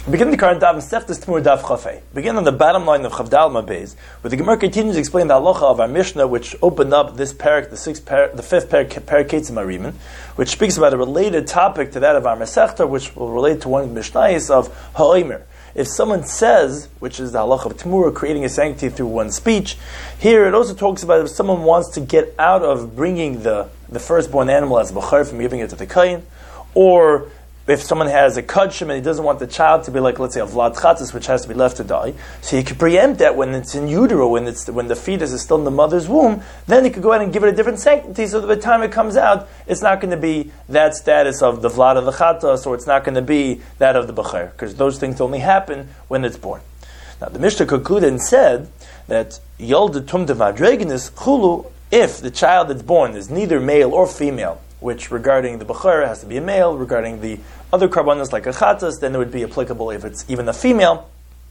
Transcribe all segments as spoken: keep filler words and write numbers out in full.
Begin the current daf Seftes Tmur Daf Chafei. Begin on the bottom line of Chavdal Mabez, where the Gemara continues to explain the halacha of our Mishnah, which opened up this parak, the sixth parak, the fifth parak, parak Ketzim Arimin, which speaks about a related topic to that of our Masechta, which will relate to one of the Mishnayos of Ha'omer. If someone says, which is the halacha of Tmura, creating a sanctity through one's speech, here it also talks about if someone wants to get out of bringing the, the firstborn animal as b'char from giving it to the kain, or if someone has a kudshim and he doesn't want the child to be like, let's say, a vlad chatzis, which has to be left to die, so he could preempt that when it's in utero, when it's when the fetus is still in the mother's womb, then he could go ahead and give it a different sanctity, so that by the time it comes out, it's not going to be that status of the vlad of the chatas, or it's not going to be that of the b'char, because those things only happen when it's born. Now, the Mishnah concluded and said that yolda tumta vadreginus chulu, if the child that's born is neither male or female, which regarding the b'char has to be a male, regarding the other karbanos like a chatas, then it would be applicable if it's even a female.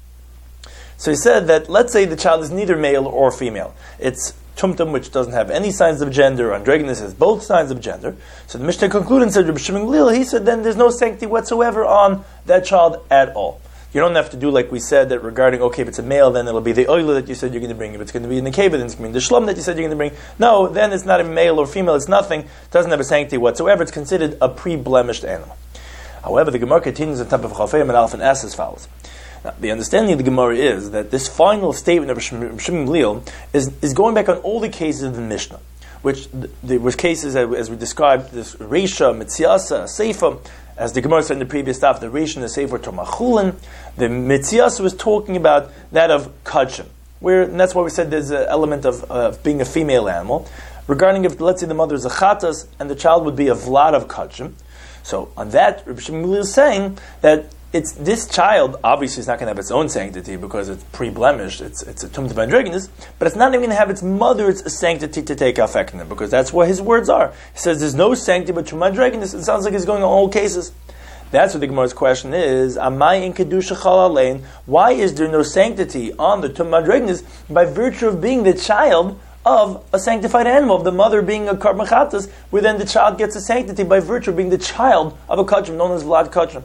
So he said that, let's say the child is neither male or female. It's tumtum, which doesn't have any signs of gender, androgynous has both signs of gender. So the Mishnah concluded and said, Rabbi Shimon Gamliel, he said, then there's no sanctity whatsoever on that child at all. You don't have to do like we said that regarding, okay, if it's a male, then it'll be the oila that you said you're going to bring. If it's going to be in the cave, then it's going to be the shlum that you said you're going to bring. No, then it's not a male or female, it's nothing. It doesn't have a sanctity whatsoever. It's considered a pre-blemished animal. However, the Gemara continues on top of Chafei and Alf and asks as follows. Now, the understanding of the Gemara is that this final statement of Shimon Gamliel is, is going back on all the cases of the Mishnah, which th- there was cases, as we described, this Reisha, Mitziasa, Seifa, as the Gemara said in the previous stuff, the Reish and the Sefer Tomachulin, the Mitzias was talking about that of Kachim, where, and that's why we said there's an element of uh, being a female animal. Regarding if, let's say, the mother is a Chatas, and the child would be a Vlad of Kachim. So, on that, Rabbi Shimon Gamliel is saying that it's this child, obviously, is not going to have its own sanctity because it's pre-blemished, it's it's a tumta bandreginus, but it's not even going to have its mother's sanctity to take effect in it, because that's what his words are. He says there's no sanctity but tumta bandreginus. It sounds like he's going on all cases. That's what the Gemara's question is. Amai in kedusha chalalein? Why is there no sanctity on the tumta bandreginus by virtue of being the child of a sanctified animal, of the mother being a karban chatas, where then the child gets a sanctity by virtue of being the child of a kachim, known as vlad kachim?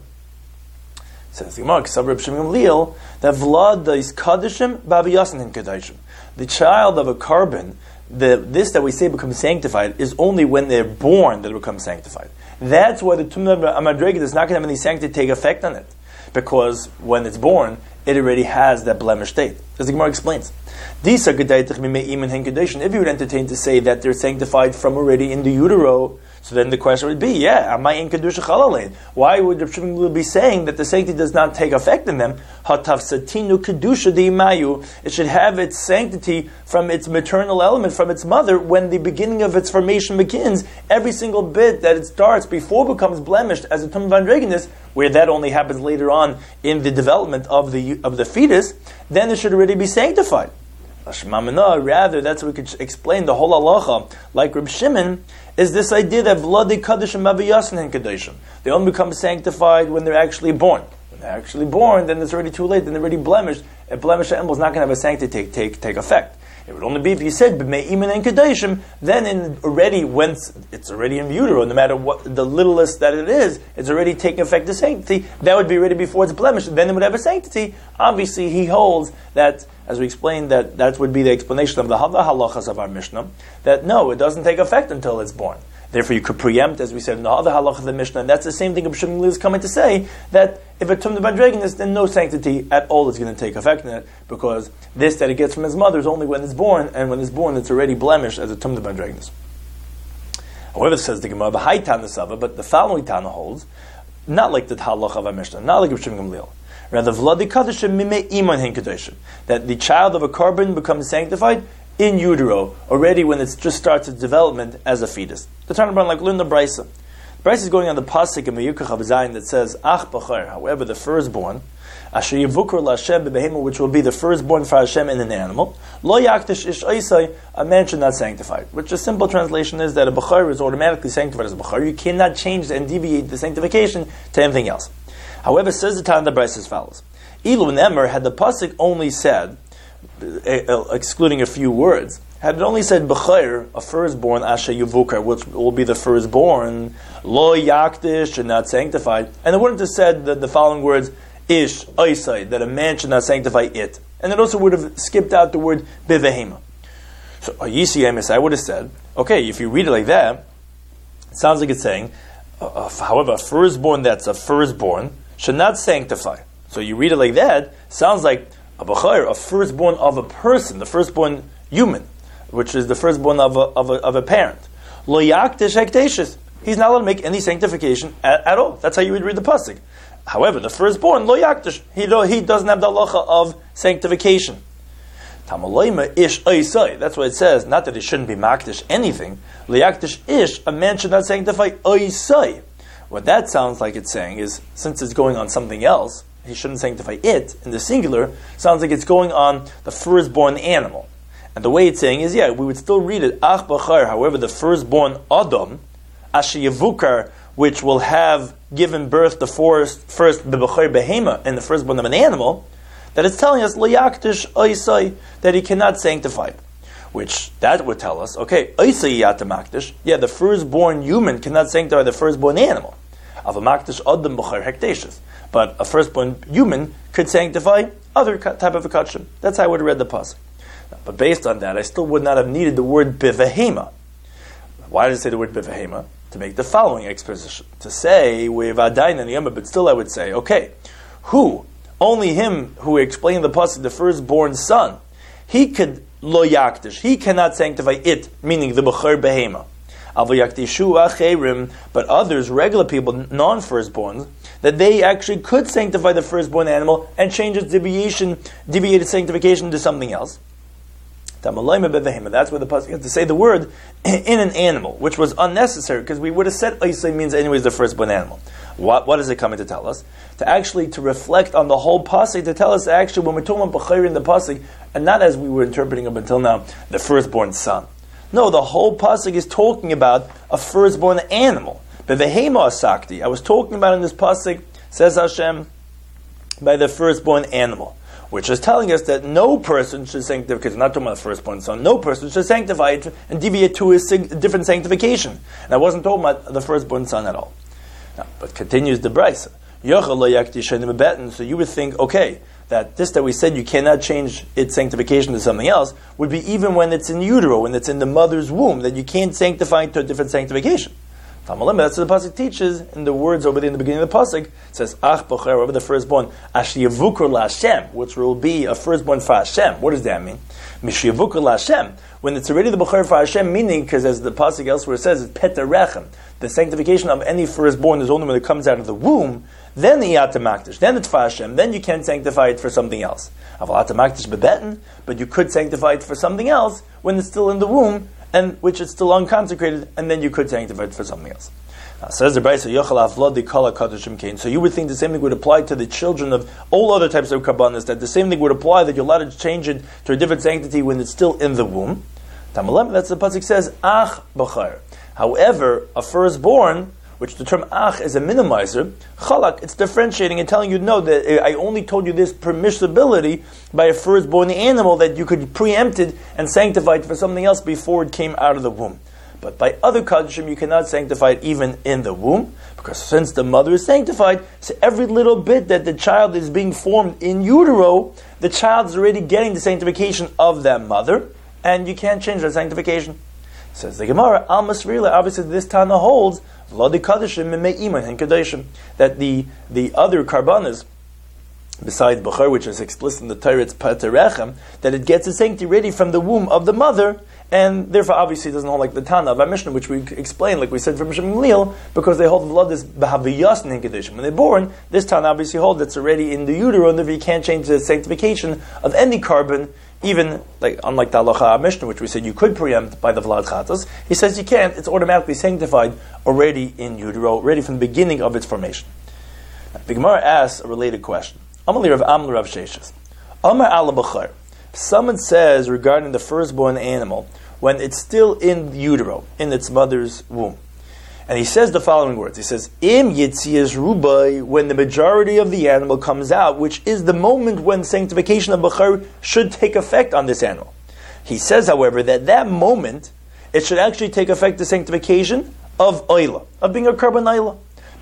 Says the Gemara, Reb Shimon Gamliel, that Vlad is Kadishim, Babiyasin in Kadishim. The child of a carbon, the this that we say becomes sanctified, is only when they're born that it becomes sanctified. That's why the Tumna Amadregid is not going to have any sanctity take effect on it, because when it's born, it already has that blemished state. As the Gemara explains, if you would entertain to say that they're sanctified from already in the utero, so then the question would be, yeah, am I in kedusha chalalein? Why would Reb Shimon Gamliel be saying that the sanctity does not take effect in them? Hatavsatinu kedusha deimayu. It should have its sanctity from its maternal element, from its mother, when the beginning of its formation begins. Every single bit that it starts before it becomes blemished as a tumah bandreginus, where that only happens later on in the development of the of the fetus, then it should already be sanctified. Rather, that's what we could explain the whole halacha, like Reb Shimon, is this idea that Vladi Kaddish and Maviyasin and Kaddishim, they only become sanctified when they're actually born. When they're actually born, then it's already too late, then they're already blemished. A blemished animal is not going to have a sanctity take, take, take effect. It would only be if you said B'me'imin and Kaddishim, then in already, once it's already in utero, no matter what the littlest that it is, it's already taking effect the sanctity, that would be ready before it's blemished, then it would have a sanctity. Obviously, he holds that, as we explained, that that would be the explanation of the other halachas of our Mishnah, that no, it doesn't take effect until it's born. Therefore, you could preempt, as we said in the other halach of the Mishnah, and that's the same thing Reb Shimon Gamliel is coming to say, that if a tumah bandreginus, then no sanctity at all is going to take effect in it, because this that it gets from his mother is only when it's born, and when it's born, it's already blemished as a tumah bandreginus. However, says the Gemara, b'hai Tana Sava, but the following Tana holds, not like the halach of our Mishnah, not like Reb Shimon Gamliel. Rather, Vladi Kadishim mime iman hin kadishim, that the child of a carbon becomes sanctified in utero, already when it just starts its development as a fetus. The Tana like learn the Brisa. The Brisa is going on the pasuk in Meyukach of Zayin that says, Ach b'char, however, the firstborn, asher yivukur l'Hashem b'behema, which will be the firstborn for Hashem in an animal, lo yaktish ish oisai, a man should not sanctify. Which a simple translation is that a b'char is automatically sanctified as a b'char. You cannot change and deviate the sanctification to anything else. However, says the Tana, the Brisa as follows. Ilu Nemer, had the pasuk only said, uh, excluding a few words, had it only said b'chayr, a firstborn, asher yuvukar, which will be the firstborn, lo yakdish, and not sanctified, and it wouldn't have said the, the following words, ish oisai, that a man should not sanctify it. And it also would have skipped out the word bivehema. So Yisi Emes, I would have said, okay, if you read it like that, it sounds like it's saying, uh, uh, however, a firstborn that's a firstborn should not sanctify. So you read it like that, sounds like a b'chayr, a firstborn of a person, the firstborn human, which is the firstborn of a, of a, of a parent. Lo yaktish hekdeshes. He's not allowed to make any sanctification at, at all. That's how you would read the pasuk. However, the firstborn, lo yaktish, he, do, he doesn't have the halacha of sanctification. Tamalayma ish oisai. That's what it says. Not that he shouldn't be makdish anything. Lo yaktish ish, a man should not sanctify oisai. What that sounds like it's saying is, since it's going on something else, he shouldn't sanctify it, in the singular, sounds like it's going on the firstborn animal. And the way it's saying is, yeah, we would still read it, ach b'chayr, however, the firstborn Adam, asher yevukar, which will have given birth the first, first b'chayr behema, and the firstborn of an animal, that it's telling us, l'yaktish oisai, that he cannot sanctify it. Which, that would tell us, okay, oisai yata makdish, yeah, the firstborn human cannot sanctify the firstborn animal. Of a makdish adam b'chayr hekteshes. But a firstborn human could sanctify other type of a kachim. That's how I would have read the pasuk. But based on that, I still would not have needed the word bivehema. Why did it say the word bivehema? To make the following exposition. To say, with adayin and yama, but still I would say, okay, who? Only him who explained the pasuk, the firstborn son, he could lo yaktish, he cannot sanctify it, meaning the b'char behema. But others, regular people, non-firstborns, that they actually could sanctify the firstborn animal and change its deviation, deviated sanctification to something else. That's where the pasuk has to say the word in an animal, which was unnecessary because we would have said Isai means anyways the firstborn animal. What, what is it coming to tell us? To actually to reflect on the whole pasuk, to tell us actually when we're talking about b'chayr in the pasuk, and not as we were interpreting up until now, the firstborn son. No, the whole pasuk is talking about a firstborn animal. Bevehema asakti. I was talking about in this pasuk, says Hashem, by the firstborn animal, which is telling us that no person should sanctify, because we're not talking about the firstborn son, no person should sanctify it and deviate to a different sanctification. And I wasn't talking about the firstborn son at all. Now, but continues the brisa. So you would think, okay, that this that we said you cannot change its sanctification to something else would be even when it's in utero, when it's in the mother's womb, that you can't sanctify it to a different sanctification. That's what the pasuk teaches in the words over there in the beginning of the pasuk. It says, Ach b'chayr, over the firstborn, asher yevukur la'Hashem, which will be a firstborn for Hashem. What does that mean? Mish yevukur la'Hashem. When it's already the b'chayr for Hashem, meaning, because as the pasuk elsewhere says, it's peter rechem. The sanctification of any firstborn is only when it comes out of the womb. Then the iyata makdish, then it's for Hashem, then you can sanctify it for something else. Avalata makdish bebetin, but you could sanctify it for something else when it's still in the womb, and which is still unconsecrated, and then you could sanctify it for something else. Now, says the Brisa, Yochel avlodi kala kadoshim kain. So you would think the same thing would apply to the children of all other types of karbanos, that the same thing would apply, that you're allowed to change it to a different sanctity when it's still in the womb. Tamalem, that's the pasuk says, Ach b'chayr. However, a firstborn, which the term ach is a minimizer, chalak, it's differentiating and telling you, no, that I only told you this permissibility by a firstborn animal that you could preempt it and sanctify it for something else before it came out of the womb. But by other kadshim, you cannot sanctify it even in the womb, because since the mother is sanctified, so every little bit that the child is being formed in utero, the child is already getting the sanctification of that mother, and you can't change that sanctification. Says the Gemara, Al Masrila, obviously this Tana holds, that the, the other karbanas, besides B'char, which is explicit in the Torah, it's Paterechem, that it gets its sanctity ready from the womb of the mother, and therefore obviously it doesn't hold like the Tana of our Mishnah, which we explained, like we said from Mishnah Gamliel, because they hold the blood is B'haviyas in Kedushin. When they're born, this Tana obviously holds that's already in the utero, and therefore you can't change the sanctification of any carbon, even like unlike the Halacha Mishnah, which we said you could preempt by the Vlad Chatas. He says you can't, it's automatically sanctified already in utero, already from the beginning of its formation. Now, the Gemara asks a related question. Amali Rav Amli Rav Sheshes. Amar ala b'char. Someone says regarding the firstborn animal, when it's still in utero, in its mother's womb. And he says the following words. He says, Im yitzias rubai, when the majority of the animal comes out, which is the moment when sanctification of b'char should take effect on this animal. He says, however, that that moment, it should actually take effect the sanctification of oila, of being a karban oila.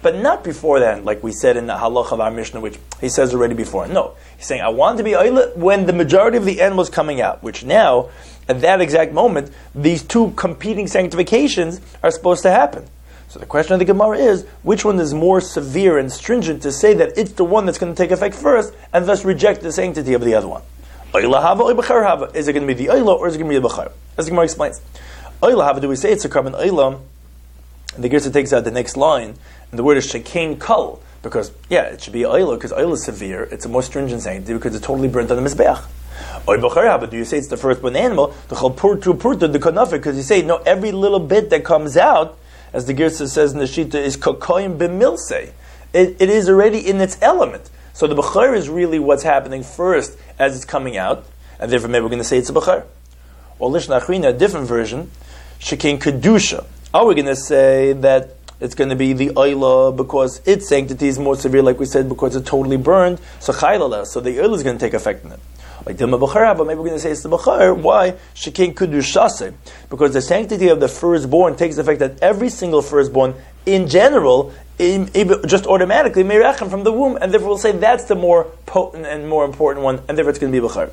but not before then, like we said in the halach of our Mishnah, which he says already before. No, he's saying, I want to be oila when the majority of the animal is coming out, which now, at that exact moment, these two competing sanctifications are supposed to happen. So the question of the Gemara is, which one is more severe and stringent to say that it's the one that's going to take effect first, and thus reject the sanctity of the other one? Oila hava or b'char hava? Is it going to be the oila or is it going to be the b'char? As the Gemara explains. Oila hava, do we say it's a carbon oila? And the Gersa takes out the next line, and the word is shekain kal, because, yeah, it should be oila, because oila is severe, it's a more stringent sanctity, because it's totally burnt on the mizbeach. Or b'char hava, do you say it's the firstborn animal? The chol purtu purtu the konafik, because you say, no, every little bit that comes out, as the Gersa says in the Shita, is kokoyim b'milsei. It, it is already in its element. So the b'char is really what's happening first as it's coming out, and therefore maybe we're going to say it's a b'char. Or lishna achrina, a different version, shekain kedusha. Are we going to say that it's going to be the oila because its sanctity is more severe, like we said, because it's totally burned, so chaylala, so the oila is going to take effect in it. Like Dilma B'char, but maybe we're going to say it's the B'char. Why? Shekain Kedushase. Because the sanctity of the firstborn takes effect that every single firstborn, in general, in, just automatically, Meirachem from the womb, and therefore we'll say that's the more potent and more important one, and therefore it's going to be B'char.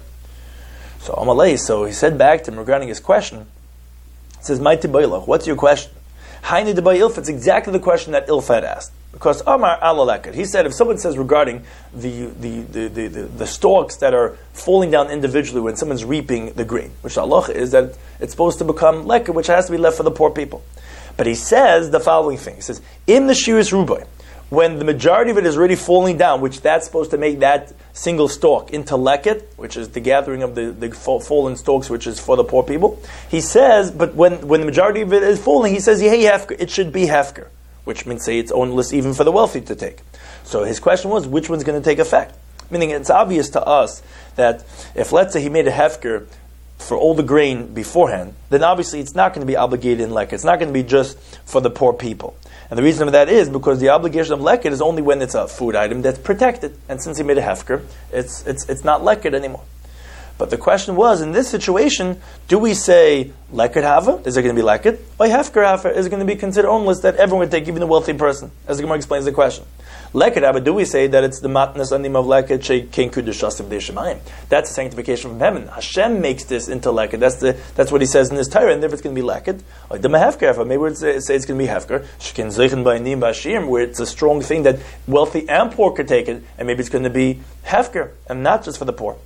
So Amalei, so he said back to him regarding his question, he says, Mai Tibaylach, what's your question? Haini Debay Ilfa, it's exactly the question that Ilfa had asked. Because Amar Alalekad, he said, if someone says regarding the the, the, the, the the stalks that are falling down individually when someone's reaping the grain, which Allah is that it's supposed to become lekar, which has to be left for the poor people. But he says the following thing. He says, in the Shiris Rubai, when the majority of it is already falling down, which that's supposed to make that single stalk into leket, which is the gathering of the, the fallen stalks, which is for the poor people, he says, but when, when the majority of it is falling, he says, hey, hefker, it should be hefker, which means say it's ownless even for the wealthy to take. So his question was, which one's going to take effect? Meaning it's obvious to us that if, let's say, he made a hefker for all the grain beforehand, then obviously it's not going to be obligated in leket. It's not going to be just for the poor people. And the reason for that is because the obligation of leket is only when it's a food item that's protected. And since he made a hefker, it's it's it's not leket anymore. But the question was, in this situation, do we say leket hava? Is it going to be leket? Or hefker hava? Is it going to be considered ownless that everyone would take, even the wealthy person? As the Gemara explains the question. Leket hava, do we say that it's the matnas anim of leket shekein kudushasim de'shemayim? That's a sanctification from heaven. Hashem makes this into leket. That's the that's what he says in his Torah, and therefore it's going to be leket. Or the hefker hava, maybe we'd say, say it's going to be hefker. Shekin zeichen ba'anim ba'ashim, where it's a strong thing that wealthy and poor could take it, and maybe it's going to be hefker, and not just for the poor.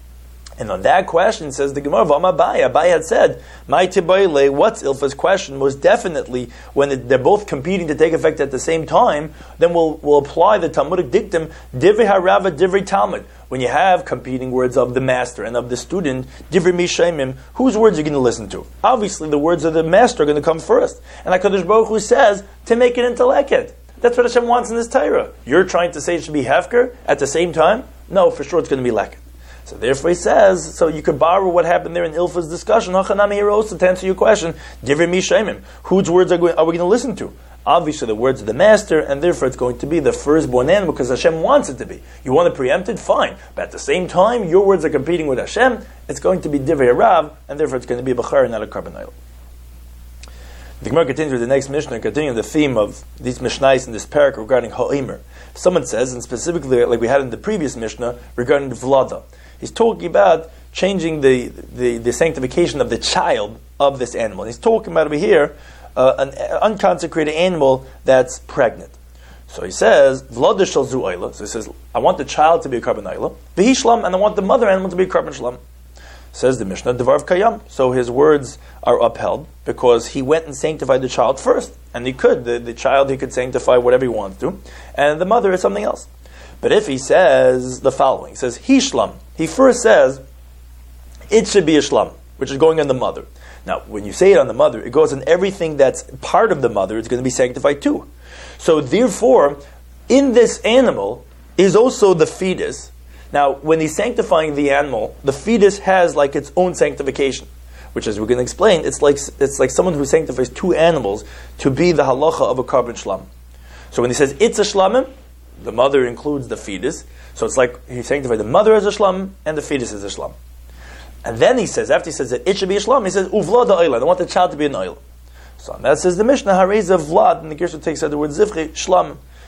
And on that question, says the Gemara, V'ama Abaye, Abaye had said, "My tibayle." What's Ilfa's question? Was definitely when it, they're both competing to take effect at the same time. Then we'll we'll apply the Talmudic dictum, Divrei Harava, Divrei Talmud. When you have competing words of the master and of the student, Divrei Mishayimim, whose words are you going to listen to? Obviously, the words of the master are going to come first. And HaKadosh Baruch Hu says to make it into leket. That's what Hashem wants in this Torah. You're trying to say it should be hefker at the same time? No, for sure it's going to be leket. So therefore he says, so you could borrow what happened there in Ilfa's discussion, Hachanami here also to answer your question, Divrei Mishayimim, whose words are, going, are we going to listen to? Obviously the words of the master, and therefore it's going to be the firstborn animal, because Hashem wants it to be. You want to preempt it? Fine. But at the same time, your words are competing with Hashem, it's going to be Divrei Harav, and therefore it's going to be a B'char, not a carbon oil. The Gemara continues with the next Mishnah, continuing the theme of these Mishnais in this parak regarding Ha'omer. Someone says, and specifically like we had in the previous Mishnah, regarding the Vlada. He's talking about changing the, the, the sanctification of the child of this animal. He's talking about over here uh, an unconsecrated animal that's pregnant. So he says, Vlada shel zu oila. So he says, I want the child to be a carbon oila. V'hi shlam, and I want the mother animal to be a carbon shlam. Says the Mishnah, Devar Kayam. So his words are upheld because he went and sanctified the child first. And he could. The, the child, he could sanctify whatever he wants to. And the mother is something else. But if he says the following, he says, He shlam. He first says, it should be a shlam, which is going on the mother. Now, when you say it on the mother, it goes on everything that's part of the mother. It's going to be sanctified too. So therefore, in this animal is also the fetus. Now, when he's sanctifying the animal, the fetus has like its own sanctification, which, as we're going to explain, it's like it's like someone who sanctifies two animals to be the halacha of a carbon shlam. So when he says it's a shlamim, the mother includes the fetus. So it's like he sanctified the mother as a shlam and the fetus as a shlam. And then he says, after he says that it should be a shlam, he says, uvla da oila. I want the child to be an oil. So that says the Mishnah, hareza vlad, and the Gershon takes out the word zivchi, shlam.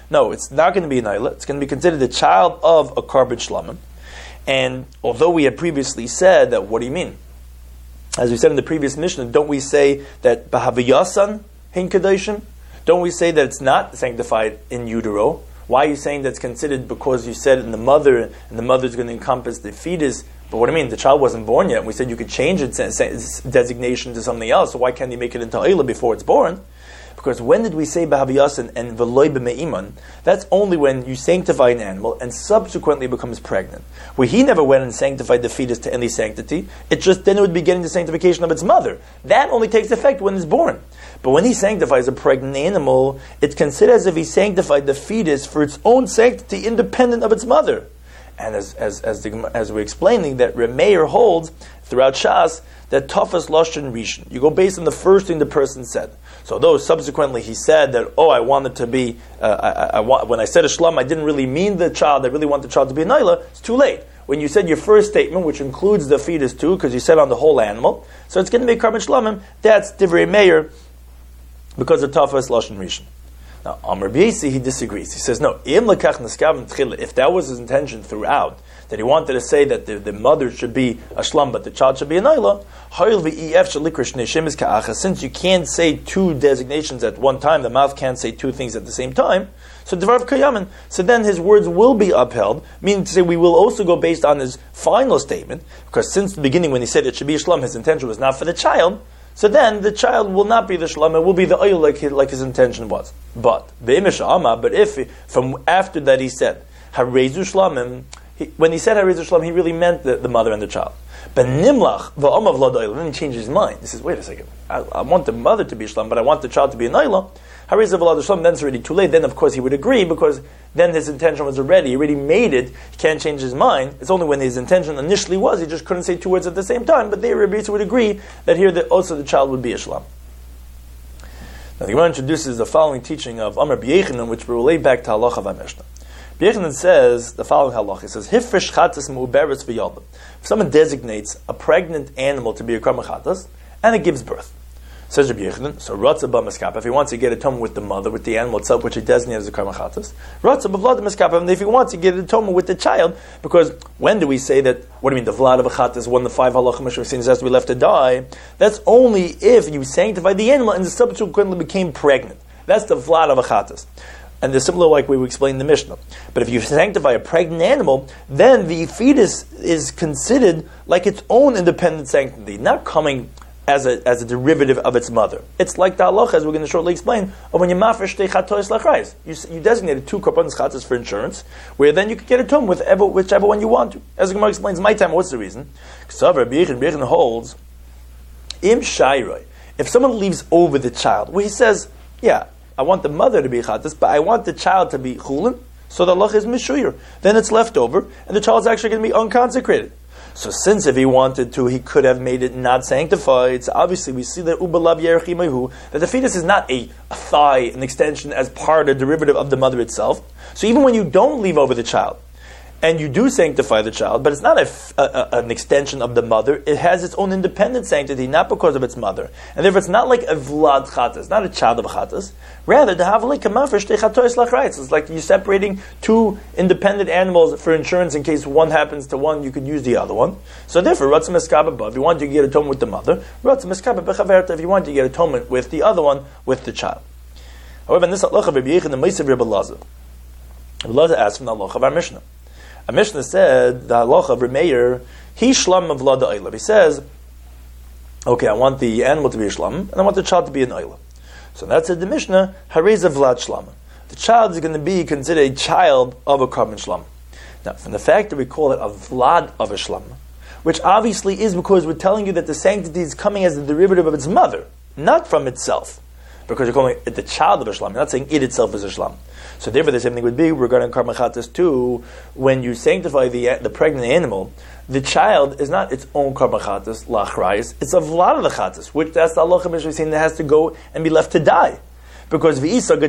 No, it's not going to be an Ayla. It's going to be considered the child of a Karban Shlamim. And although we had previously said that, what do you mean? As we said in the previous Mishnah, don't we say that Bahaviyasan Hein Kedoshim? Don't we say that it's not sanctified in utero? Why are you saying that's considered? Because you said in the mother, and the mother is going to encompass the fetus. But what do I mean? The child wasn't born yet. And we said you could change its designation to something else. So why can't you make it into Ayla before it's born? Because when did we say Bahaviyasan and Veloy b'me'iman? That's only when you sanctify an animal and subsequently becomes pregnant. Where he never went and sanctified the fetus to any sanctity, it just then it would be getting the sanctification of its mother. That only takes effect when it's born. But when he sanctifies a pregnant animal, it's considered as if he sanctified the fetus for its own sanctity independent of its mother. And as as as, the, as we're explaining, that Remeir holds throughout Shas that Tafas Lashon Rishon. You go based on the first thing the person said. So though subsequently he said that, oh, I wanted to be, uh, I, I want, when I said a shlam, I didn't really mean the child, I really want the child to be a naila, it's too late. When you said your first statement, which includes the fetus too, because you said on the whole animal, so it's going to be Karban Shlamim, that's Divrei Meir, because of Tafas Lashon Rishon. Now, Amar B'Yesi, he disagrees. He says, no, if that was his intention throughout, that he wanted to say that the, the mother should be a shlam, but the child should be a naila, since you can't say two designations at one time, the mouth can't say two things at the same time, so Devar Kayaman, so then his words will be upheld, meaning to say we will also go based on his final statement, because since the beginning when he said it should be a shlam, his intention was not for the child, so then the child will not be the shlam, it will be the oil like his, like his intention was. But, but if from after that he said, Harezu shlamim, He, when he said Hariz Shlam, he really meant the, the mother and the child. But Nimlach, v'omav l'doil, then he changed his mind. He says, wait a second, I, I want the mother to be Shlam, but I want the child to be a Naila. Hariz Shlam, then it's already too late. Then, of course, he would agree, because then his intention was already, he already made it, he can't change his mind. It's only when his intention initially was, he just couldn't say two words at the same time, but they would agree that here that also the child would be a Shlam. Now, the Gemara introduces the following teaching of Amar B'Yechanan, which will relate back to Halacha V'Mishnah. B'Yechanan says the following halacha. It says, "Hifresh chatas mu'uberes v'yaldim." If someone designates a pregnant animal to be a karban chatas, and it gives birth, says B'Yechanan, so ratza b'maskapa, if he wants to get atonement with the mother, with the animal itself, which he designates as a karban chatas, ratza b'vlad maskapa, and if he wants to get atonement with the child, because when do we say that? What do you mean the vlad of a chatas? One of the five halacha mishra sins has to be left to die. That's only if you sanctify the animal and the subsequently became pregnant. That's the vlad of a chatas. And they're similar like we explained in the Mishnah. But if you sanctify a pregnant animal, then the fetus is considered like its own independent sanctity, not coming as a as a derivative of its mother. It's like the halacha, as we're going to shortly explain, of when you mafresh te chatois lachrais. You you designated two korbanos chatas for insurance, where then you could get a tomb with ever, whichever one you want to. As the Gemara explains, my time, what's the reason? Ksavar B'Yechanan B'Yechanan holds, im shayroi, if someone leaves over the child, where he says, yeah, I want the mother to be chatas, but I want the child to be chulin, so the halacha is mishuyir. Then it's left over, and the child's actually going to be unconsecrated. So since if he wanted to, he could have made it not sanctified. So obviously we see that ubalav yerchimehu, that the fetus is not a, a thigh, an extension as part, a derivative of the mother itself. So even when you don't leave over the child, and you do sanctify the child, but it's not a, a, a, an extension of the mother. It has its own independent sanctity, not because of its mother. And therefore it's not like a vlad chatas, not a child of a chatas. Rather, the havalik kamafresh te chatois lachrais. It's like you're separating two independent animals for insurance in case one happens to one, you could use the other one. So therefore, ratzim eskaba, if you want to get atonement with the mother, ratzim eskaba bechaverta, if you want to get atonement with the other one, with the child. However, in this halacha of Rabbi Yechon, the Meisav Rebbe Lazar, Rebbe Lazar asked from the halacha of our Mishnah. A Mishnah said, the halacha of Remeir, he shlam of vlad oilav. He says, okay, I want the animal to be a shlam, and I want the child to be an oilav. So that said the Mishnah, hareza vlad shlam. The child is going to be considered a child of a karban shlam. Now, from the fact that we call it a vlad of a shlam, which obviously is because we're telling you that the sanctity is coming as the derivative of its mother, not from itself. Because you're calling it the child of a shlam. You're not saying it itself is a shlam. So therefore the same thing would be regarding karban chatas too. When you sanctify the the pregnant animal, the child is not its own karban chatas, lachrayis. It's a vlad of the chatas, which that's the halacha we've seen that has to go and be left to die. Because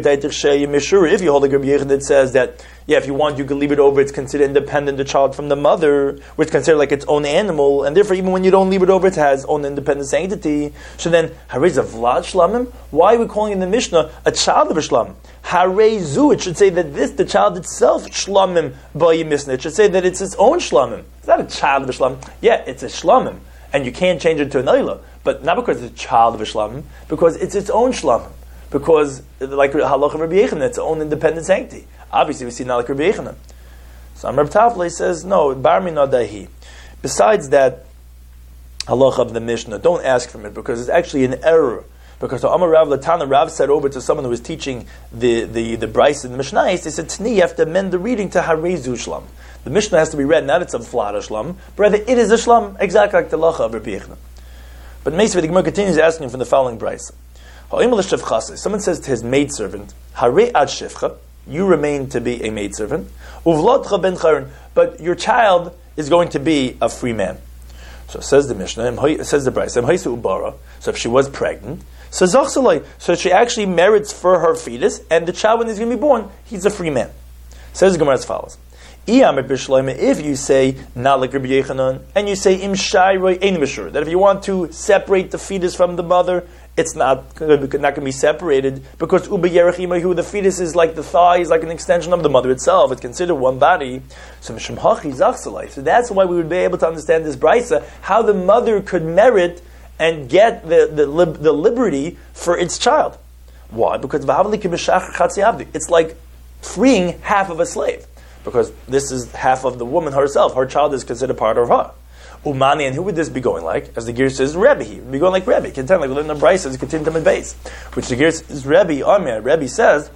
if you hold a Rabbi Yechon that says that, yeah, if you want, you can leave it over, it's considered independent, the child from the mother, which is considered like its own animal, and therefore even when you don't leave it over, it has own independent sanctity. So then, Harei Zavlad Shlamim? Why are we calling in the Mishnah a child of a Shlamim? Harei Zu, it should say that this, the child itself, Shlamim Bayimisna. It should say that it's its own Shlamim. It's not a child of a Shlamim. Yeah, it's a Shlamim, and you can't change it to an Eilah, but not because it's a child of a Shlamim, because it's its own Shlamim. Because, like Halacha Rabbi Yechanan, it's own independent sanctity. Obviously, we see not like Rabbi Yechanan. So Amr Tafle says, no, Bar Mina Dahi. Besides that Halacha of the Mishnah, don't ask from it, because it's actually an error. Because the Amar Rav Latana, Rav said over to someone who was teaching the the, the Bryce in the Mishnah, they said, Tni, you have to amend the reading to Harezu Shlam. The Mishnah has to be read, not it's a Vlada Shlam, but rather it is a Shlam, exactly like the Halacha of Rabbi Yechanan. But Meisvei, the Gemara continues asking from the following Bryce. Someone says to his maidservant, Hare ad shivcha, you remain to be a maidservant, uvlotcha ben charon, but your child is going to be a free man. So says the Mishnah, says the Bryce, so if she was pregnant, so zachsalai, so she actually merits for her fetus, and the child when he's going to be born, he's a free man. Says the Gemara as follows. If you say not like Rabbi Yechanan, and you say im shayroi ein mishur, that if you want to separate the fetus from the mother, it's not not going to be separated because uba yerech imahu, the fetus is like the thigh, is like an extension of the mother itself. It's considered one body. So mishum hachi zachsalai. So that's why we would be able to understand this brisa, how the mother could merit and get the the, lib, the liberty for its child. Why? Because it's like freeing half of a slave. Because this is half of the woman herself. Her child is considered part of her. Umani, and who would this be going like? As the Ger says, Rebbe. He would be going like Rebbe. Content, like in the Bryce says, continue to base. Which the Ger says, Rebbe, Amir, Rebbe says,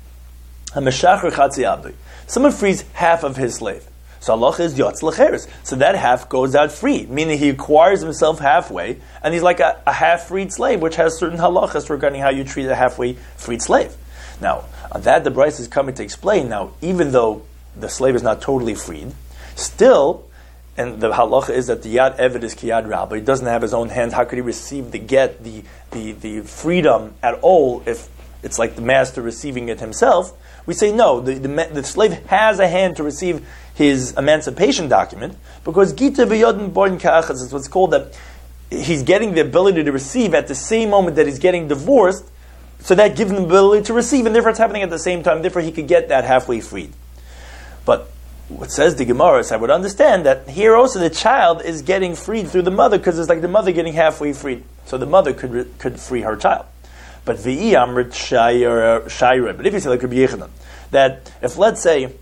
HaMeshachar Chatzi Abdi. Someone frees half of his slave. So Allah is Yotz Lecheres. So that half goes out free, meaning he acquires himself halfway, and he's like a, a half-freed slave, which has certain halachas regarding how you treat a halfway freed slave. Now, on that the Bryce is coming to explain, now, even though the slave is not totally freed, still, and the halacha is that the Yad Eved is Kiyad Rabba, he doesn't have his own hand, how could he receive the get, the, the, the freedom at all, if it's like the master receiving it himself? We say no, the, the, the slave has a hand to receive his emancipation document, because Gita V'yodin Born Ka'achas is what's called that he's getting the ability to receive at the same moment that he's getting divorced, so that gives him the ability to receive, and therefore it's happening at the same time, therefore he could get that halfway freed. But what says the Gemara is I would understand that here also the child is getting freed through the mother, because it's like the mother getting halfway freed. So the mother could could free her child. But v'i amrit shayre. But if you say like Rabbi Yechanan, that if let's say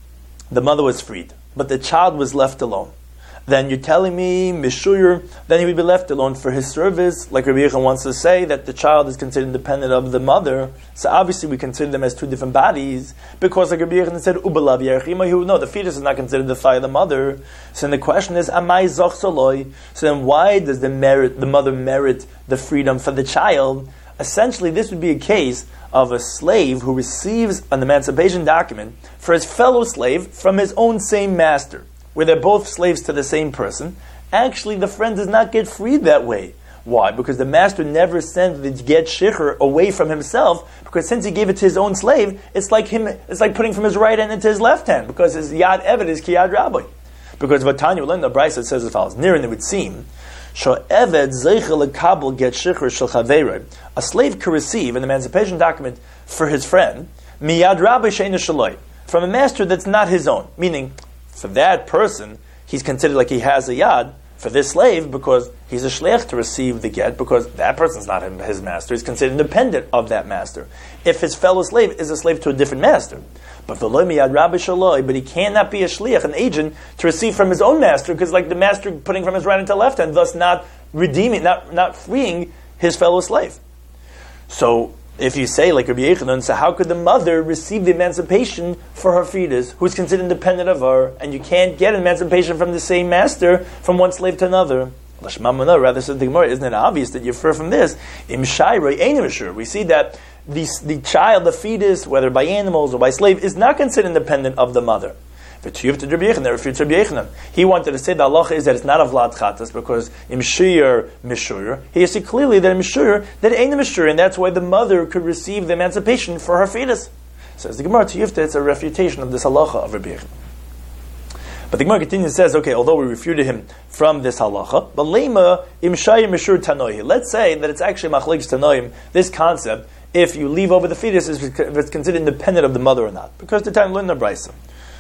the mother was freed, but the child was left alone, then you're telling me mishuyur, then he would be left alone for his service, like Rabbi Yechanan wants to say that the child is considered independent of the mother. So obviously we consider them as two different bodies, because like Rabbi Yechanan said, ubalav yerchimahu, no, the fetus is not considered the thigh of the mother. So then the question is, amai zoch soloi? So then why does the merit the mother merit the freedom for the child? Essentially, this would be a case of a slave who receives an emancipation document for his fellow slave from his own same master, where they're both slaves to the same person. Actually, the friend does not get freed that way. Why? Because the master never sent the get shicher away from himself, because since he gave it to his own slave, it's like him. It's like putting from his right hand into his left hand, because his yad eved is kiyad rabbi. Because Vatanya will in the Brisa says as follows: Near and it would seem, a slave could receive an emancipation document for his friend miyad rabbi she'eino shaloi, from a master that's not his own. Meaning, for that person, he's considered like he has a yad for this slave because he's a shliach to receive the get, because that person's not his master. He's considered independent of that master. If his fellow slave is a slave to a different master. But but he cannot be a shliach, an agent, to receive from his own master, because like the master putting from his right into left hand, thus not redeeming, not, not freeing his fellow slave. So if you say like Rabbi Yechanan, so how could the mother receive the emancipation for her fetus, who's considered independent of her, and you can't get emancipation from the same master from one slave to another? Rather, said the Gemara, isn't it obvious that you infer from this? Im shayrei ein mishur. We see that the, the child, the fetus, whether by animals or by slave, is not considered independent of the mother. The Tiyuv to Rabbi Yechanan, they refuted Rabbi Yechanan. He wanted to say the halacha is that it's not a vlad chatas because imshir mishur. He see clearly that mishur that it ain't a mishur, and that's why the mother could receive the emancipation for her fetus. Says the Gemara Tiyuv, it's a refutation of this halacha of Rabbi Yechanan. But the Gemara continues and says, okay, although we refuted him from this halacha, but lema imshayim mishur tanoim. Let's say that it's actually machlekes tanoim. This concept, if you leave over the fetus, if it's considered independent of the mother or not, because the time learned the brisa.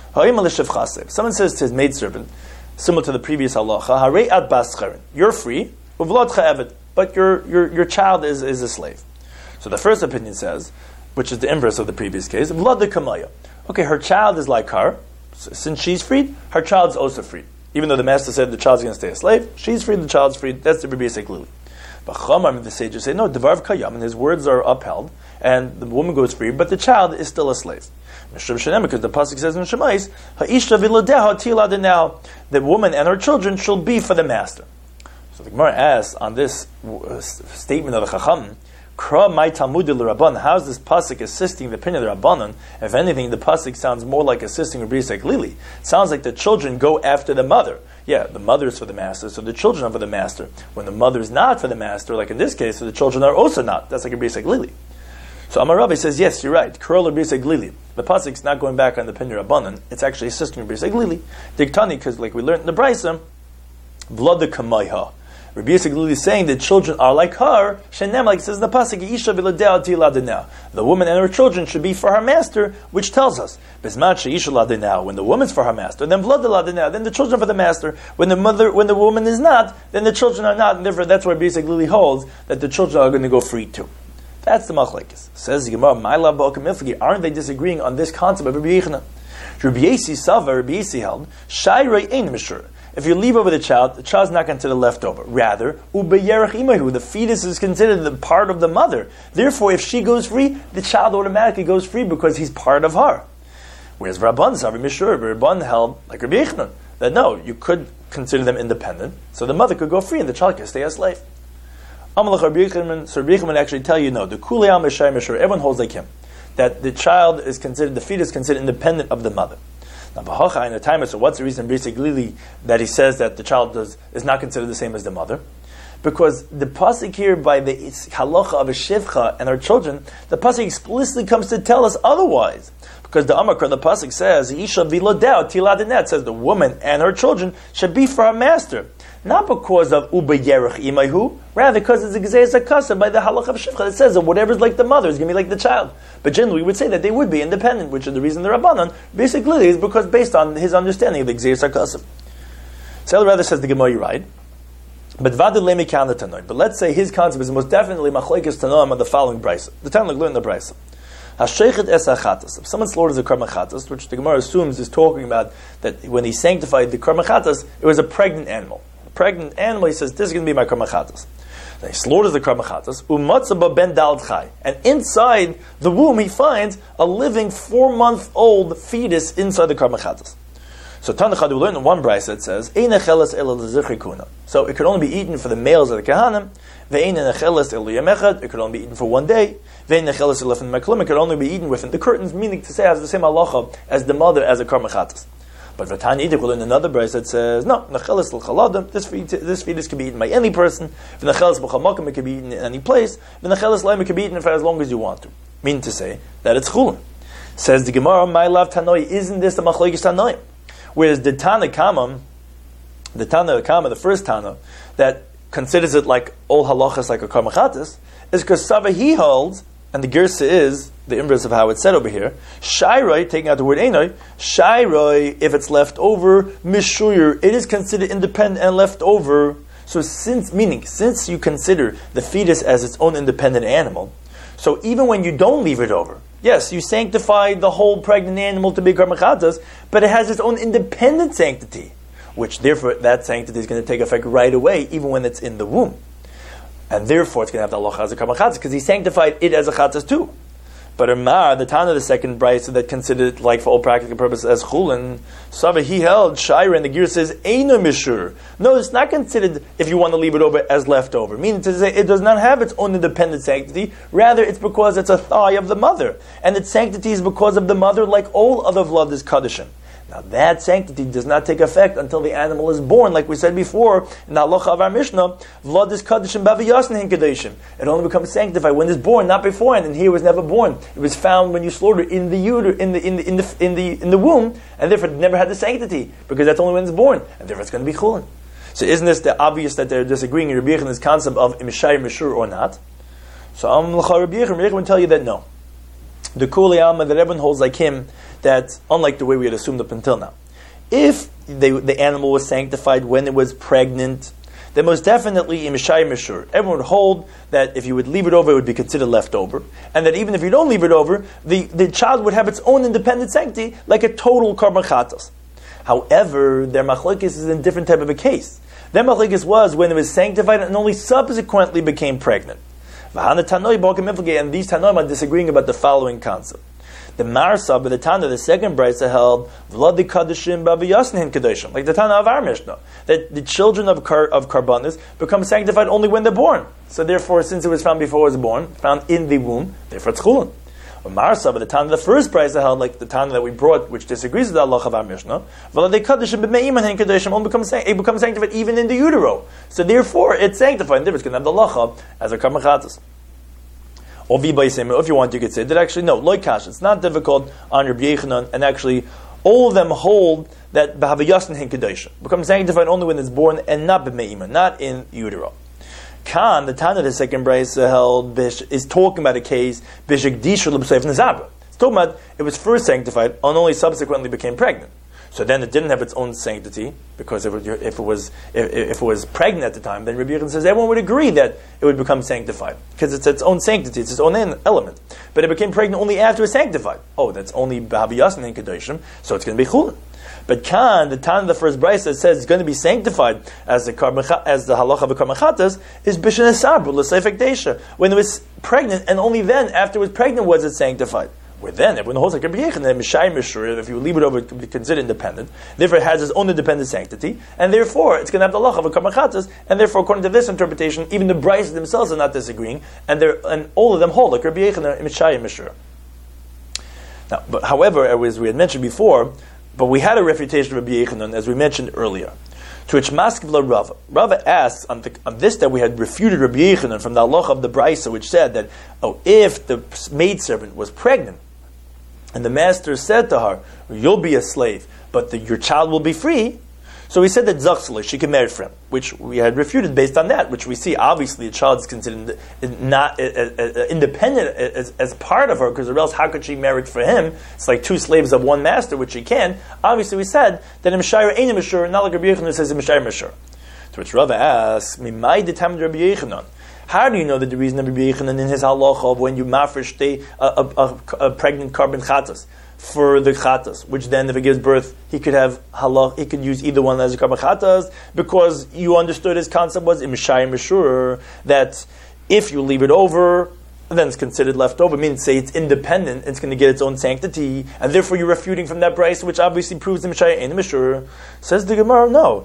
Someone says to his maidservant, similar to the previous halacha, Harei ad bascherin, you're free, uvlodcha evet, but your, your, your child is, is a slave. So the first opinion says, which is the inverse of the previous case, vlad kamaya. Okay, her child is like her, since she's freed, her child's also free. Even though the master said the child's going to stay a slave, she's free, the child's free, that's the basic lili. But Chamar, the sages say, no, devarv kayam, and his words are upheld, and the woman goes free, but the child is still a slave. Because the pasuk says in Shemais, ha'isha v'ladeha tilad, now the woman and her children shall be for the master. So the Gemara asks on this uh, statement of the Chacham, Kra my Talmud l'Rabban, how is this pasuk assisting the opinion of the Rabbanon? If anything, the pasuk sounds more like assisting Rabbi Yisrael Lili. It sounds like the children go after the mother. Yeah, the mother is for the master, so the children are for the master. When the mother is not for the master, like in this case, so the children are also not. That's like Rabbi Yisrael Lili. So Amar Rabbi says, yes, you're right. Kra Rabbi Yisrael Lili. The pasuk is not going back on the opinion of Rabbanon. It's actually assisting Rabbi Yisrael Lili. Diktani, because like we learned in the Brisa, Vlad the Kamayha. Rabbi Yisrael Lili is saying that children are like her. Shenem, like it says in the pasuk, Isha v'ladea tiladena. The woman and her children should be for her master, which tells us Bismat sheisha ladena. When the woman's for her master, then vlad ladena. Then the children are for the master. When the mother, when the woman is not, then the children are not, and therefore that's why Rabbi Yisrael Lili holds that the children are going to go free too. That's the machlekes. Says the Gemara, my love ba'okamiflagi. Aren't they disagreeing on this concept of Rabbi Yechanan? Rabbi Yasi Sava, Rabbi Yasi held shayrei ein mishur. If you leave over the child, the child's not considered leftover. Rather, ubeyerach imahu, the fetus is considered the part of the mother. Therefore, if she goes free, the child automatically goes free because he's part of her. Whereas Rabban Savi Mishur, Rabban held like Rabbi Yechanan, that no, you could consider them independent, so the mother could go free and the child could stay a slave. Amalach Rabbi Yechanan, so Rabbi Yechanan would actually tell you no, the Kulei Al Mishai Mishur, everyone holds like him, that the child is considered, the fetus is considered independent of the mother. Now, Bahacha in the time, so what's the reason, basically, that he says that the child does, is not considered the same as the mother? Because the pasuk here, by the halacha of a shivcha and her children, the pasuk explicitly comes to tell us otherwise. Because the Amakra, the pasuk says, Isha v'ladeo tiladenet, says the woman and her children should be for her master. Not because of Uba Yerech Imayhu, rather because it's a Gzeis HaKasa by the Halach of Shivcha. It says that whatever is like the mother is going to be like the child. But generally we would say that they would be independent, which is the reason the Rabbanon basically is because based on his understanding of the Gzeis HaKasa. So rather says the Gemara, you're right. But Vadilemi Kana Tanoim. But let's say his concept is most definitely Machlekes Tanoim on the following brisa. The time we learned the brisa. Hashechet es achatas. If someone slaughters a karma chatas, which the Gemara assumes is talking about that when he sanctified the karma chatas, it was a pregnant animal. Pregnant animal, he says, this is going to be my karma chatas. Then he slaughters the karma chatas, umatzaba ben dal chai, and inside the womb he finds a living four-month-old fetus inside the karma chatas. So Tanachad, we learn in one brayse that says, Ein echeles ela l'zichri. So it could only be eaten for the males of the kahanim. Ve'ein echeles ela yemechad. It could only be eaten for one day. Ve'ein echeles ela l'fin. It could only be eaten within the curtains, meaning to say it has the same halacha as the mother as a karma chatas. But Vatani Idik will in another brayse that says, no, Necheles l'chaladim, this fetus, this fetus can be eaten by any person. V'necheles b'chamakim, it can be eaten in any place. V'necheles l'ayim, it can be eaten for as long as you want to. Meaning to say that it's chulin. Says the Gemara, my love Tanoi, isn't this the machlokes Tanoi? Whereas the Tana Kama, the Tana Kama, the first Tana, that considers it like all halachas like a karma chatas, is because Sava he holds, and the Gersa is the inverse of how it's said over here. Shairoi, taking out the word Einoi, Shairoi, if it's left over, Mishuyur, it is considered independent and left over. So since, meaning, since you consider the fetus as its own independent animal, so even when you don't leave it over, yes, you sanctify the whole pregnant animal to be karma chatas, but it has its own independent sanctity, which therefore that sanctity is going to take effect right away, even when it's in the womb. And therefore it's going to have the halacha as a karma chatas, because he sanctified it as a chatas too. But Amar, the Tana of the second brayso that considered like for all practical purposes as chulin, Sava he held Shaira, and the gear says Eino Mishur. No, it's not considered if you want to leave it over as leftover. Meaning to say it does not have its own independent sanctity. Rather, it's because it's a thigh of the mother, and its sanctity is because of the mother, like all other vlad is kaddishim. Now that sanctity does not take effect until the animal is born, like we said before in the halacha of our Mishnah. Vlad is kaddish bavi yasnin kadishim. It only becomes sanctified when it's born, not beforehand. And here it was never born. It was found when you slaughter in the uter, in the in the in the in the in the womb, and therefore it never had the sanctity because that's only when it's born, and therefore it's going to be chulin. So isn't this the obvious that they're disagreeing in Rabbi Yechon's concept of imshayir mishur or not? So Am L'cha Rabbi Yechon, Rabbi Yechon will tell you that no. The Kuli Alma, that everyone holds like him, that unlike the way we had assumed up until now, if they, the animal was sanctified when it was pregnant, then most definitely imshayir mishur. Everyone would hold that if you would leave it over, it would be considered leftover, and that even if you don't leave it over, the, the child would have its own independent sanctity, like a total karban chatos. However, their machlokes is in a different type of a case. Their machlokes was when it was sanctified and only subsequently became pregnant. And these Tanoim are disagreeing about the following concept. The Marsa, but the Tana, the second brisa held, Vladi Kadishim Babi Yasnin Kadishim, like the Tana of our Mishnah, that the children of Kar, of Karbanis become sanctified only when they're born. So therefore, since it was found before it was born, found in the womb, therefore it's chulin. Marsa, but the Tana, the first brisa held, like the Tana that we brought, which disagrees with the halacha of our Mishnah, Vladi Kadishim B'Me'iman Kadishim only becomes it becomes sanctified even in the utero. So therefore, it's sanctified, and therefore it's going to have the halacha as a karban chatos. Or if you want, you could say that actually no, loikash. It's not difficult on Rabbi Yechanan, and actually all of them hold that b'havayasn hin kedusha becomes sanctified only when it's born and not b'meima, not in utero. Khan, the Tana, the second brisa held, is talking about a case b'shekdisha l'b'seif nezabra. It's talking about it was first sanctified and only subsequently became pregnant. So then it didn't have its own sanctity, because if it, if it was if, if it was pregnant at the time, then Rabbi Yechon says everyone would agree that it would become sanctified, because it's its own sanctity, it's its own element. But it became pregnant only after it was sanctified. Oh, that's only b'haviyasn in kedoshim, so it's going to be chulin. But Khan, the Tan of the first brisa says it's going to be sanctified as the karban, as the halacha of karban chatas is b'shen esabru l'seifek deisha, when it was pregnant, and only then after it was pregnant was it sanctified. Where then, everyone holds like Rabbi Yechon, then Mishai Mishur, if you leave it over, it can be considered independent. Therefore, it has its own independent sanctity, and therefore, it's going to have the halacha of a karban chatas, and therefore, according to this interpretation, even the brayos themselves are not disagreeing, and they're, and all of them hold like Rabbi Yechon, Mishai Mishur. Now, but however, as we had mentioned before, but we had a refutation of Rabbi Yechon, as we mentioned earlier. To which Maskevla Rava. Rava asks on, the, on this that we had refuted Rabbi Yechon from the halacha of the brisa, which said that, oh, if the maidservant was pregnant, and the master said to her, you'll be a slave, but the, your child will be free. So he said that Zachsala, she can marry for him, which we had refuted based on that, which we see obviously a child is considered not uh, uh, independent as, as part of her, because or else how could she marry for him? It's like two slaves of one master, which she can. Obviously we said that Mishayir ain't a Mishur, not like Rabbi Yechon says Mishayir Mishur. To which Rava asks, Mimai detam Rabbi Yechonon. How do you know that the reason of Rabbi Yechonon in his halacha of when you mafresh a, a, a, a pregnant karban chatas for the chatas, which then if it gives birth, he could have halach, he could use either one as a karban chatas, because you understood his concept was imshayir mishur, that if you leave it over, then it's considered leftover. Means say it's independent, it's going to get its own sanctity, and therefore you're refuting from that brayso, which obviously proves the Mishayir ain't the Mishur. Says the Gemara, no.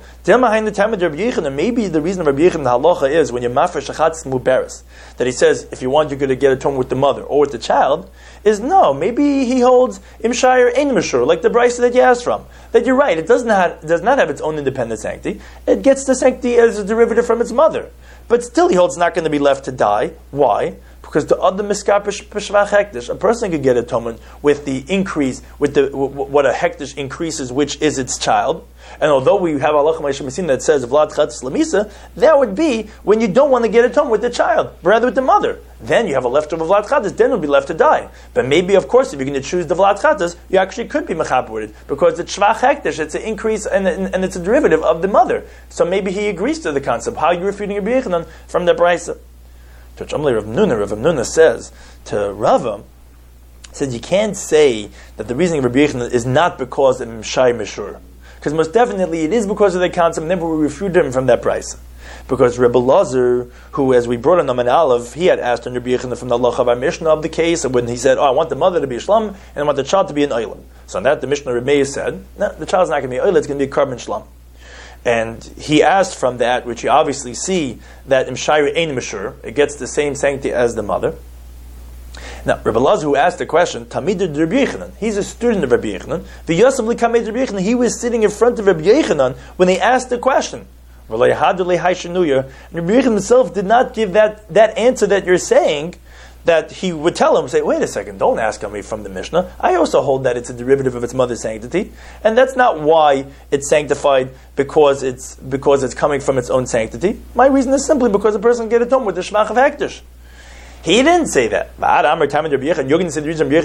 Maybe the reason of Rabbi Yechon the halacha is when you're mafresh achatz muberes, that he says if you want you're going to get a tongue with the mother or with the child, is no. Maybe he holds Imshayir ain't Mishur, like the brayso that you asked from. That you're right, it does not does not have its own independent sanctity. It gets the sanctity as a derivative from its mother. But still he holds it's not going to be left to die. Why? Because the other miskar peshvach hektish, a person could get atonement with the increase, with the w- w- what a hektish increases, which is its child. And although we have Allah Masin that says vlad chatzis lamisa, that would be when you don't want to get atonement with the child, but rather with the mother. Then you have a leftover vlad chatzis, then it will be left to die. But maybe, of course, if you're going to choose the vlad chatzis, you actually could be mechaper with it, because it's shvach hektish, it's an increase and, and, and it's a derivative of the mother. So maybe he agrees to the concept. How are you refuting Rabbi Yechonon from the brayso? Rav Nuna, Rav Nuna says to Rava, said you can't say that the reasoning of Rabbi Yechonon is not because of Mishai Mishur. Because most definitely it is because of the concept, and therefore we refuted him from that price. Because Rebbe Lazar, who, as we brought on Naman Aleph, he had asked on Rabbi Yechonon from the halacha of our Mishnah of the case, and when he said, oh, I want the mother to be a shlam, and I want the child to be an oilam. So on that, the Mishnah Rebbe Meir said, no, the child's not going to be an oilam, it's going to be a karban shlam. And he asked from that, which you obviously see that Imshayir Ein Mishur, it gets the same sanctity as the mother. Now, Rabbi Elazar, who asked the question, Tamid Rabbi Yechanan, he's a student of Rabbi Yechanan. The Yosef Likamid Rabbi Yechanan, he was sitting in front of Rabbi Yechanan when they asked the question. And Rabbi Yechanan himself did not give that, that answer that you're saying, that he would tell him, say, wait a second, don't ask on me from the Mishnah. I also hold that it's a derivative of its mother's sanctity, and that's not why it's sanctified because it's because it's coming from its own sanctity. My reason is simply because a person can get it home with the Shmach of Hektish. He didn't say that. You're going to say the reason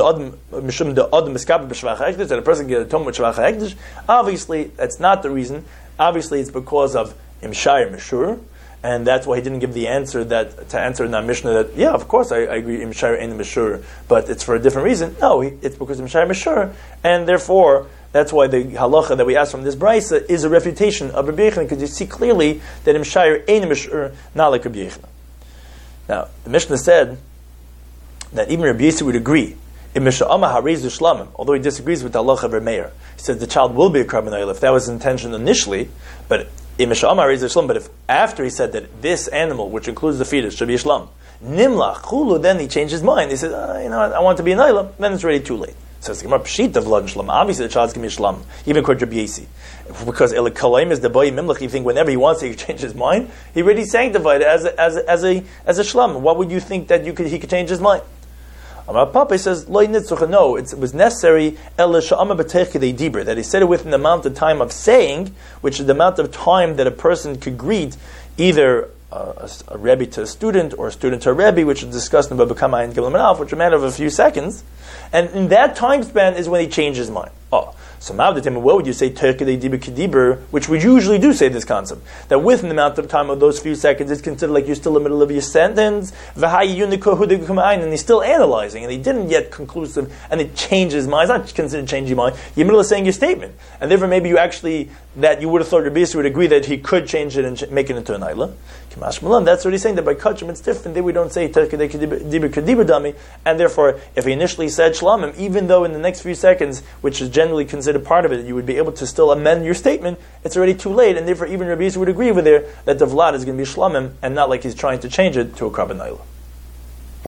that a person can get it home with Shmach Hektish. Obviously, that's not the reason. Obviously, it's because of Imshayr Meshur. And that's why he didn't give the answer that to answer in that Mishnah that, yeah, of course, I, I agree, Imshayr ain't Meshur, but it's for a different reason. No, he, it's because Imshayr Meshur, and therefore, that's why the halacha that we ask from this brisa is a refutation of Rabbi Yechanan, because you see clearly that Imshayr ain't Meshur, not like Rabbi Yechanan. Now, the Mishnah said that even Rabbi Yisrael would agree, although he disagrees with the halacha of Rabbi Meir. He says the child will be a carbon oil if that was his intention initially, but but if after he said that this animal, which includes the fetus, should be a shlam, nimlach chulu, then he changed his mind. He said, oh, you know, I want to be an oilam. Then it's already too late. So it's Gemara pshita v'lad shlam. Obviously, the child's going to be a shlam, even according to Rabbi Yasi, because el kalaim is the boy mimlach. You think whenever he wants to, he can change his mind. He already sanctified it as a, as a, as a as a shlam. What would you think that you could he could change his mind? Amar Papa says, Lo no, it was necessary that he said it within the amount of time of saying, which is the amount of time that a person could greet either uh, a, a rebbe to a student or a student to a rebbe, which is discussed in Baba Kama and Gimel Manaf, which is a matter of a few seconds. And in that time span is when he changed his mind. Oh. So Mavdatim, what would you say, Terkei Dibur Kedibur, which we usually do say this concept, that within the amount of time of those few seconds, it's considered like you're still in the middle of your sentence, and he's still analyzing, and he didn't yet conclusive, and it changes his mind. It's not considered changing your mind. You're in the middle of saying your statement. And therefore maybe you actually, that you would have thought Rabbi Yisrael would agree that he could change it and ch- make it into an Ayla. That's what he's saying, that by Kachim it's different. There we don't say Terkei Dibur Kedibur Dami, and therefore, if he initially said Shlamim, even though in the next few seconds, which is generally considered a part of it, you would be able to still amend your statement, it's already too late, and therefore even Rabbi Yisrael would agree over there that the Vlad is going to be Shlamim, and not like he's trying to change it to a Karban Ayla.